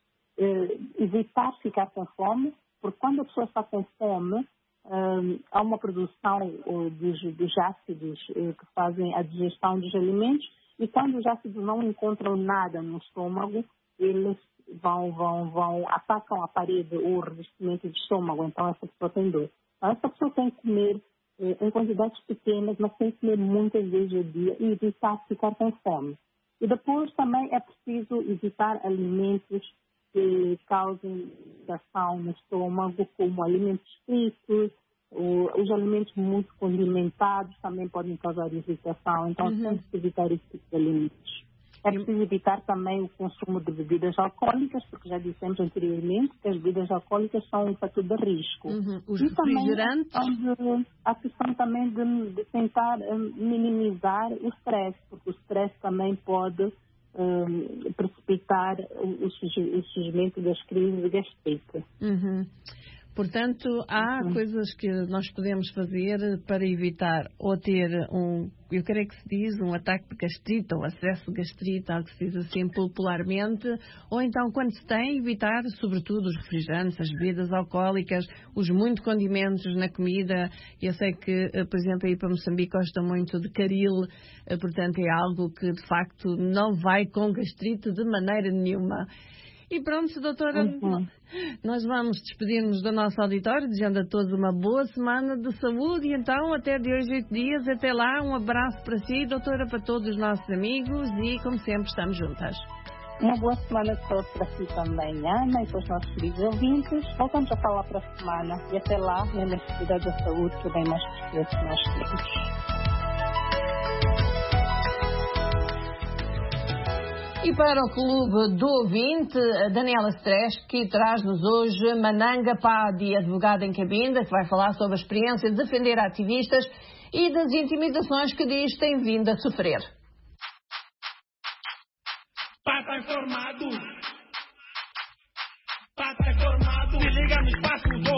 Speaker 20: evitar ficar com fome, porque quando a pessoa está com fome, uh, há uma produção uh, dos, dos ácidos uh, que fazem a digestão dos alimentos, e quando os ácidos não encontram nada no estômago, eles vão, vão, vão, atacam a parede ou o revestimento do estômago, então essa pessoa tem dor. Então, essa pessoa tem que comer eh, em quantidades pequenas, mas tem que comer muitas vezes ao dia e evitar ficar com fome. E depois também é preciso evitar alimentos que causem irritação no estômago, como alimentos fritos, os alimentos muito condimentados também podem causar irritação, então uhum. tem que evitar esse tipo de alimentos. É preciso evitar também o consumo de bebidas alcoólicas, porque já dissemos anteriormente que as bebidas alcoólicas são um fator de risco.
Speaker 2: Uhum. Os
Speaker 20: e
Speaker 2: refrigerantes?
Speaker 20: Também a questão também de, de tentar um, minimizar o stress, porque o stress também pode um, precipitar o, o surgimento das crises de gastrite.
Speaker 2: Uhum. Portanto, há uhum. coisas que nós podemos fazer para evitar ou ter um, eu creio que se diz, um ataque de gastrite ou acesso de gastrite, algo que se diz assim popularmente, ou então quando se tem, evitar sobretudo os refrigerantes, as bebidas alcoólicas, os muito condimentos na comida. Eu sei que, por exemplo, aí para Moçambique gosta muito de caril, portanto é algo que de facto não vai com gastrite de maneira nenhuma. E pronto, doutora, uhum. nós vamos despedir-nos do nosso auditório, desejando a todos uma boa semana de saúde e então até de hoje oito dias, até lá, um abraço para si, doutora, para todos os nossos amigos e como sempre estamos juntas.
Speaker 20: Uma boa semana de saúde para si também, Ana, e para os nossos queridos ouvintes. Voltamos a falar para a semana e até lá, lembrem-se de cuidar da saúde, que é bem mais precioso que nós temos.
Speaker 2: E para o Clube do Ouvinte, a Daniela Stresch, que traz-nos hoje Mananga Padi, advogada em Cabinda, que vai falar sobre a experiência de defender ativistas e das intimidações que diz tem vindo a sofrer.
Speaker 21: Pata informado. Pata informado. Se liga no espaço do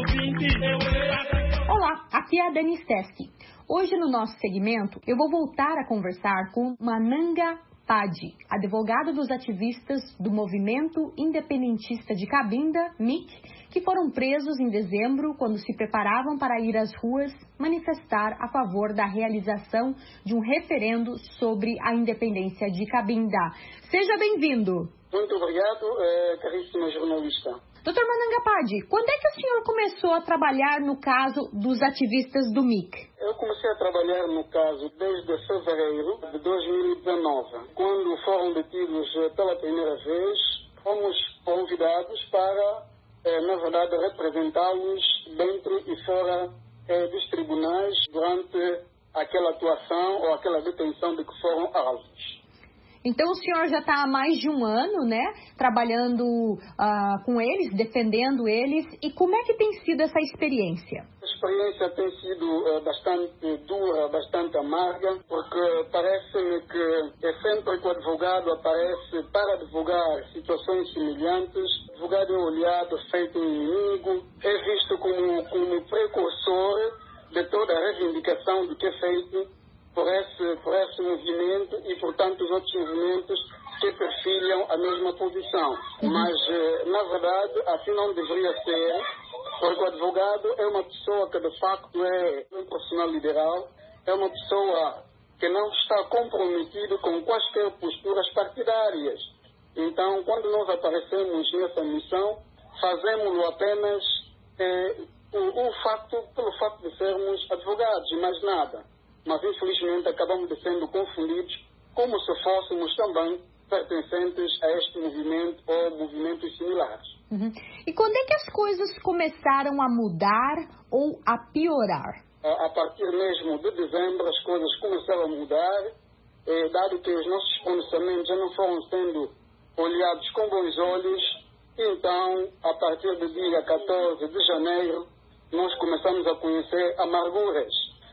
Speaker 21: ouvinte.
Speaker 22: Olá, aqui é a Dani Steski. Hoje no nosso segmento eu vou voltar a conversar com Mananga Padi, advogado dos ativistas do Movimento Independentista de Cabinda, M I C, que foram presos em dezembro quando se preparavam para ir às ruas manifestar a favor da realização de um referendo sobre a independência de Cabinda. Seja bem-vindo.
Speaker 23: Muito obrigado, eh, caríssima jornalista.
Speaker 22: doutor Mananga Padi, quando é que o senhor começou a trabalhar no caso dos ativistas do M I C?
Speaker 23: Eu comecei a trabalhar no caso desde fevereiro de dois mil e dezenove. Quando foram detidos pela primeira vez, fomos convidados para, eh, na verdade, representá-los dentro e fora eh, dos tribunais durante aquela atuação ou aquela detenção de que foram alvos.
Speaker 22: Então o senhor já está há mais de um ano, né, trabalhando uh, com eles, defendendo eles. E como é que tem sido essa experiência?
Speaker 23: A experiência tem sido uh, bastante dura, bastante amarga, porque parece-me que é sempre que o advogado aparece para advogar situações semelhantes, o advogado é olhado, feito um inimigo, é visto como, como precursor de toda a reivindicação do que é feito por esse, por esse movimento e por tantos outros movimentos que perfilham a mesma posição. Uhum. Mas, na verdade, assim não deveria ser, porque o advogado é uma pessoa que, de facto, é um profissional liberal, é uma pessoa que não está comprometido com quaisquer posturas partidárias. Então, quando nós aparecemos nessa missão, fazemos-lo apenas é, o, o facto, pelo facto de sermos advogados, e mais nada. Mas, infelizmente, acabamos de sendo confundidos como se fôssemos também pertencentes a este movimento ou movimentos similares.
Speaker 22: Uhum. E quando é que as coisas começaram a mudar ou a piorar?
Speaker 23: A, a partir mesmo de dezembro, as coisas começaram a mudar, eh, dado que os nossos pronunciamentos já não foram sendo olhados com bons olhos. Então, a partir do dia catorze de janeiro, nós começamos a conhecer amarguras.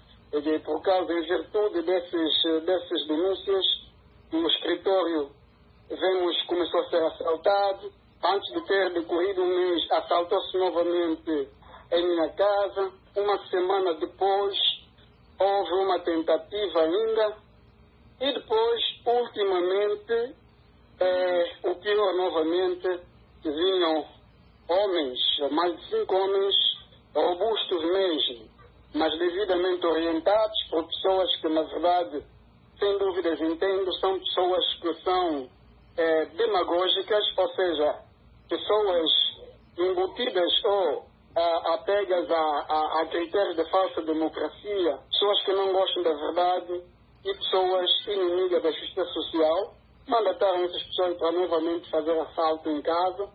Speaker 23: E por causa, em virtude desses, dessas denúncias, o escritório vemos que começou a ser assaltado. Antes de ter decorrido um mês, assaltou-se novamente em minha casa. Uma semana depois, houve uma tentativa ainda. E depois, ultimamente, eh, o pior novamente, que vinham homens, mais de cinco homens, robustos mesmo, mas devidamente orientados por pessoas que, na verdade, sem dúvidas entendo, são pessoas que são eh, demagógicas, ou seja, pessoas embutidas ou a, apegas a, a, a critérios de falsa democracia, pessoas que não gostam da verdade e pessoas inimigas da justiça social, mandataram essas pessoas para novamente fazer assalto em casa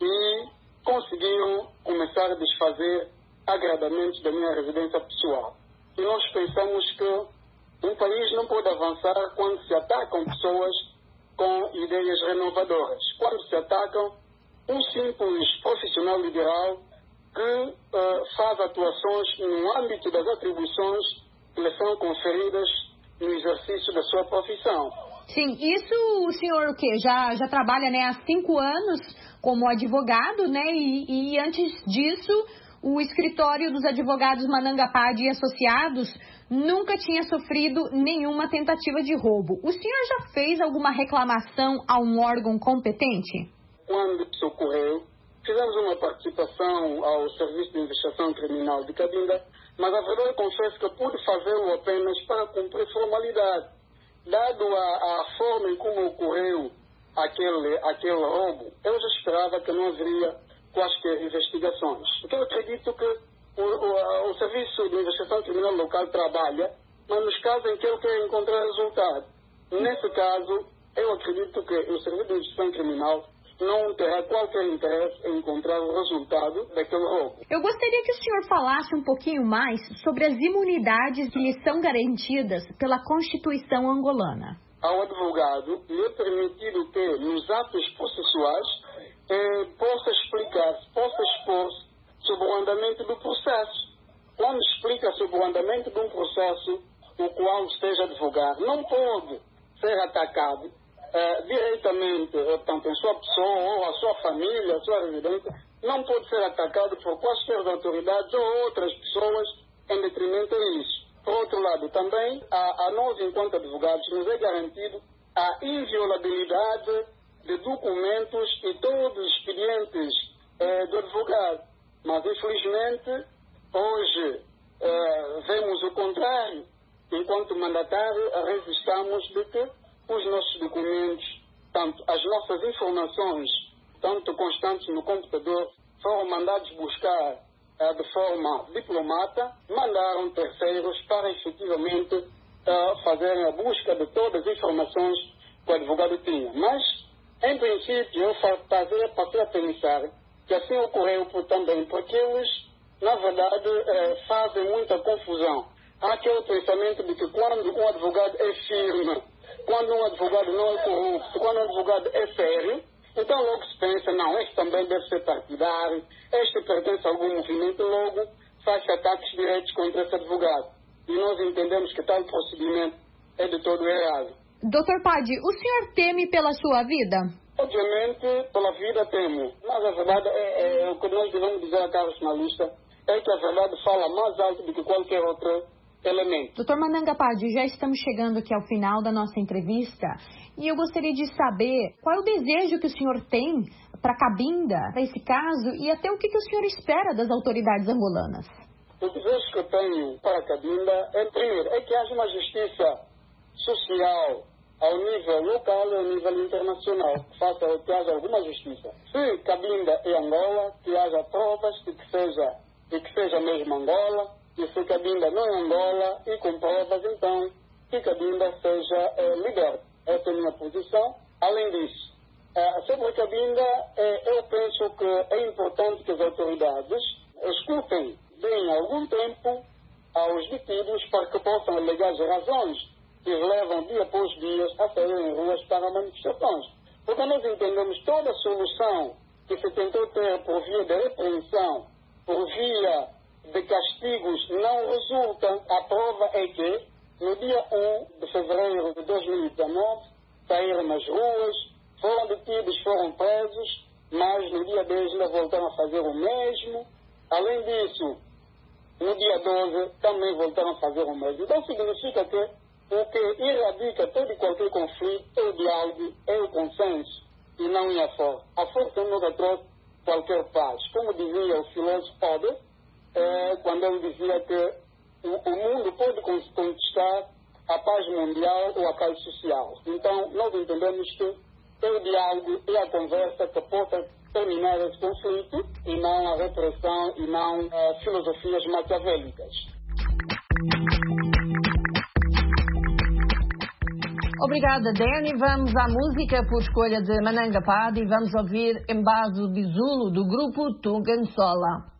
Speaker 23: e conseguiram começar a desfazer agradamentos da minha residência pessoal. E nós pensamos que um país não pode avançar quando se atacam pessoas com ideias renovadoras, quando se atacam um simples profissional liberal que uh, faz atuações no âmbito das atribuições que lhe são conferidas no exercício da sua profissão.
Speaker 22: Sim, isso o senhor o quê? Já, já trabalha, né, há cinco anos como advogado, né? E, e antes disso, o escritório dos advogados Manangapad e Associados nunca tinha sofrido nenhuma tentativa de roubo. O senhor já fez alguma reclamação a um órgão competente?
Speaker 23: Quando isso ocorreu, fizemos uma participação ao Serviço de Investigação Criminal de Cabinda, mas a verdade confesso que pude fazê-lo apenas para cumprir formalidade. Dado a, a forma em como ocorreu aquele, aquele roubo, eu já esperava que não haveria quaisquer investigações. Porque eu acredito que o, o, o Serviço de Investigação Criminal local trabalha, mas nos casos em que ele quer encontrar resultado. Nesse caso, eu acredito que o Serviço de Investigação Criminal não terá qualquer interesse em encontrar o resultado daquele roubo.
Speaker 22: Eu gostaria que o senhor falasse um pouquinho mais sobre as imunidades que lhe são garantidas pela Constituição angolana.
Speaker 23: Ao advogado lhe é permitido que, nos atos processuais, eh, possa explicar-se, possa expor-se sobre o andamento do processo. Quando explica sobre o andamento de um processo no qual esteja a advogar, não pode ser atacado Uh, diretamente, portanto, em sua pessoa ou a sua família, a sua residência, não pode ser atacado por quaisquer autoridades ou outras pessoas em detrimento disso. Por outro lado, também, a, a nós, enquanto advogados, nos é garantido a inviolabilidade de documentos e todos os expedientes eh, do advogado. Mas, infelizmente, hoje eh, vemos o contrário. Enquanto mandatário, resistamos de que os nossos documentos, tanto as nossas informações, tanto constantes no computador, foram mandados buscar uh, de forma diplomata, mandaram terceiros para efetivamente uh, fazerem a busca de todas as informações que o advogado tinha. Mas, em princípio, eu fazia, passei a pensar que assim ocorreu por, também, porque eles, na verdade, uh, fazem muita confusão. Há aquele pensamento de que quando um advogado é firme, quando um advogado não é corrupto, quando um advogado é sério, então logo se pensa, não, este também deve ser partidário, este pertence a algum movimento, logo faz ataques diretos contra esse advogado. E nós entendemos que tal procedimento é de todo errado.
Speaker 22: doutor Padi, o senhor teme pela sua vida?
Speaker 23: Obviamente, pela vida temo. Mas a verdade é, é o que nós devemos dizer a cada jornalista, é que a verdade fala mais alto do que qualquer outro elemento.
Speaker 22: doutor Manangapad, já estamos chegando aqui ao final da nossa entrevista e eu gostaria de saber qual é o desejo que o senhor tem para Cabinda, para esse caso, e até o que, que o senhor espera das autoridades angolanas.
Speaker 23: O desejo que eu tenho para Cabinda é, primeiro, é que haja uma justiça social ao nível local e ao nível internacional, que faça que haja alguma justiça. Se Cabinda é Angola, que haja provas de que seja, de que seja mesmo Angola. E se Cabinda não é Angola e com provas, então, que Cabinda seja é, liberta. Essa é a minha posição. Além disso, é, sobre Cabinda, é, eu penso que é importante que as autoridades escutem, deem algum tempo aos detidos para que possam alegar as razões que os levam dia após dia a sair em ruas para manifestações. Porque nós entendemos toda a solução que se tentou ter por via de repreensão, por via de castigos não resultam. A prova é que, no dia um de fevereiro de dois mil e dezenove, saíram nas ruas foram detidos, foram presos, mas no dia dez ainda voltaram a fazer o mesmo. Além disso, no dia doze também voltaram a fazer o mesmo. Então significa que o que irradica todo e qualquer conflito é o diálogo, é o consenso e não é a força. A força nunca trouxe qualquer paz. Como dizia o filósofo Odo, é, quando ele dizia que o, o mundo pode conquistar a paz mundial ou a paz social. Então nós entendemos que é o diálogo e a conversa que possa terminar esse conflito e não a repressão e não uh, filosofias maquiavélicas.
Speaker 2: Obrigada, Dani. Vamos à música por escolha de Mananga Padi e vamos ouvir Embaso Bizulo do grupo Tungansola.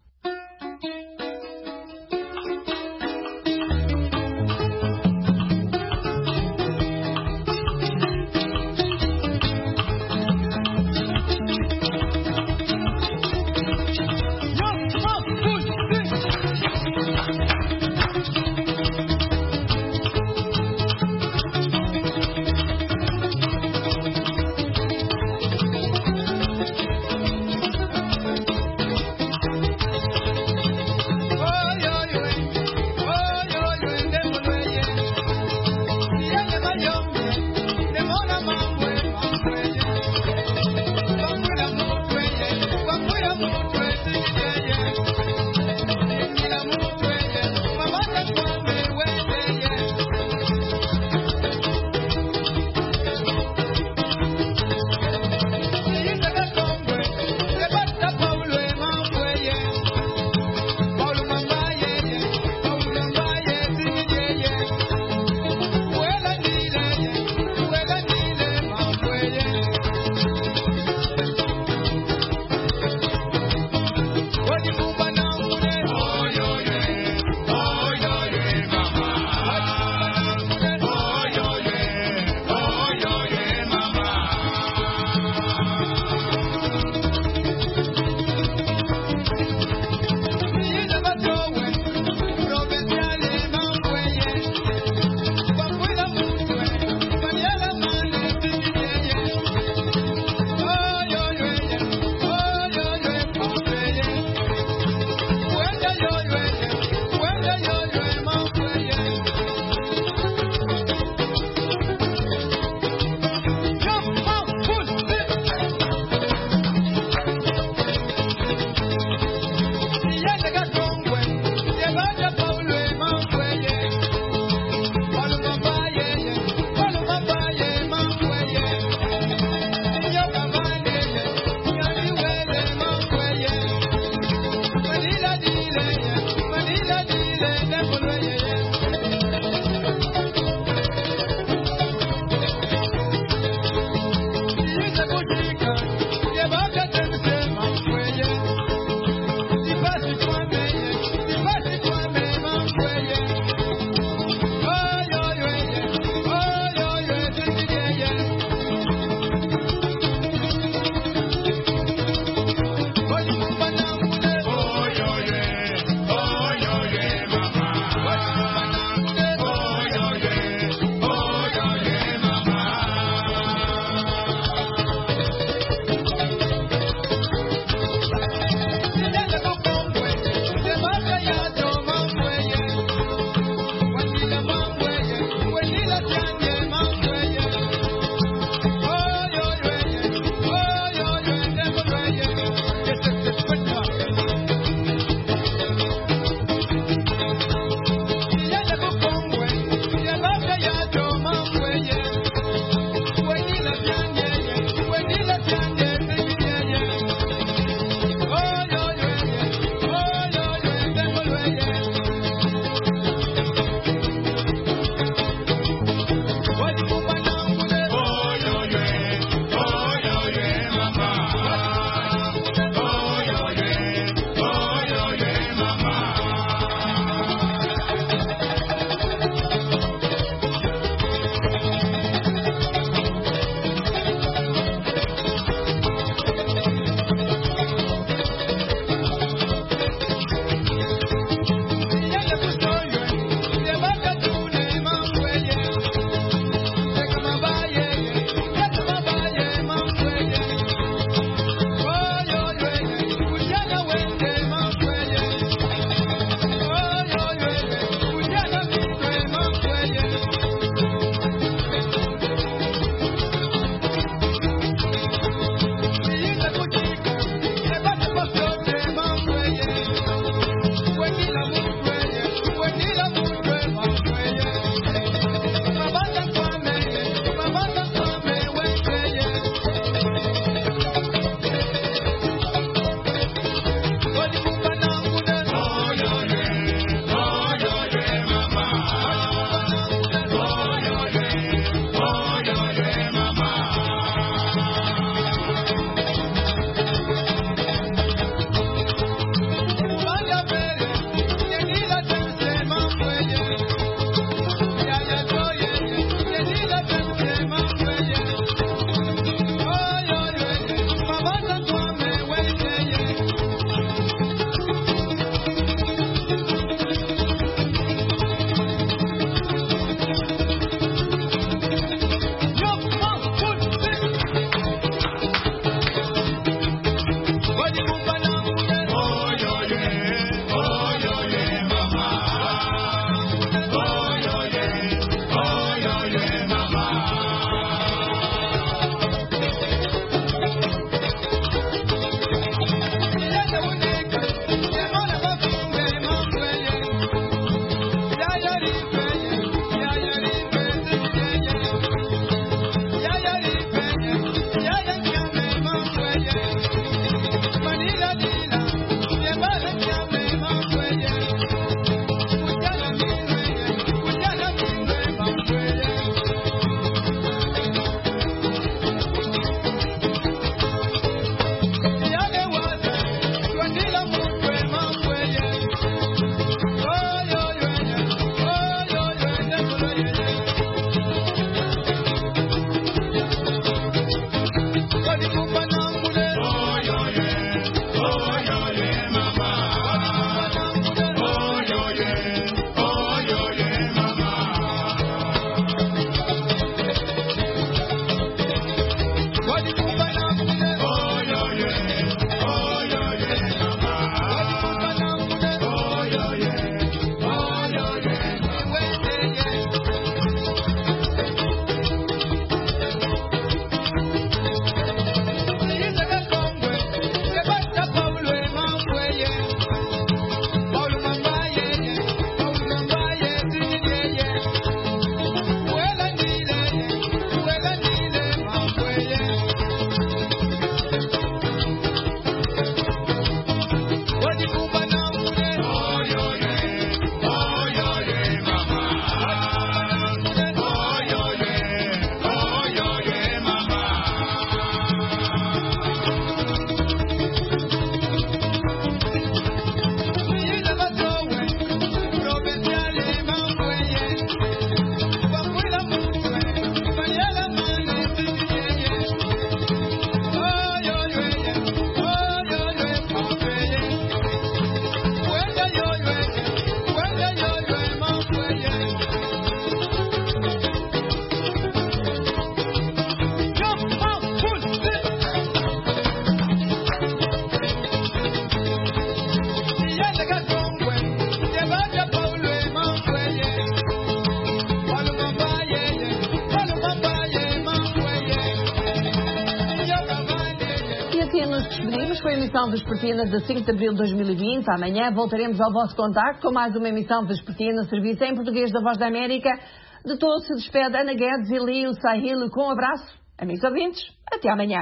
Speaker 2: emissão vespertina de cinco de abril de dois mil e vinte. Amanhã voltaremos ao vosso contacto com mais uma emissão vespertina, serviço em português da Voz da América. De todos se despede Ana Guedes e Lio Sahil com um abraço. Amigos ouvintes, até amanhã.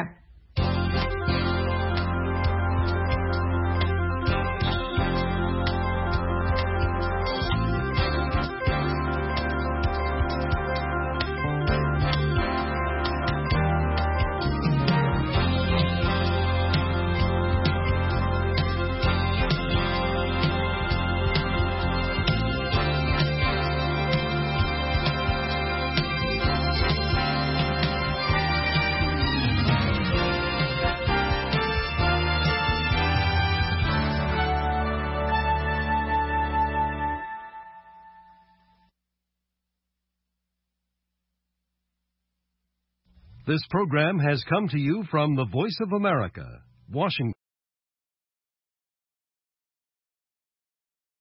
Speaker 1: This program has come to you from the Voice of America, Washington.